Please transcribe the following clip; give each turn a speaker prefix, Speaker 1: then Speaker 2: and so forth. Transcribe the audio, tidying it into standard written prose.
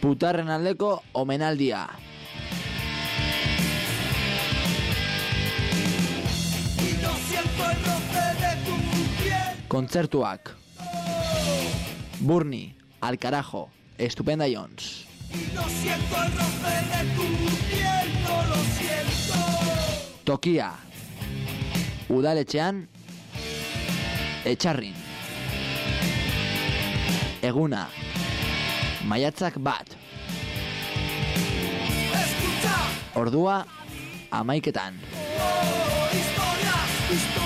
Speaker 1: Putarren aldeko omenaldia. Kontzertuak. Burni, Alcarajo, Estupenda Jones. Tokia. Udaletxean, Etxarrin. Eguna. Maiatzak 1. Ordua 11:00.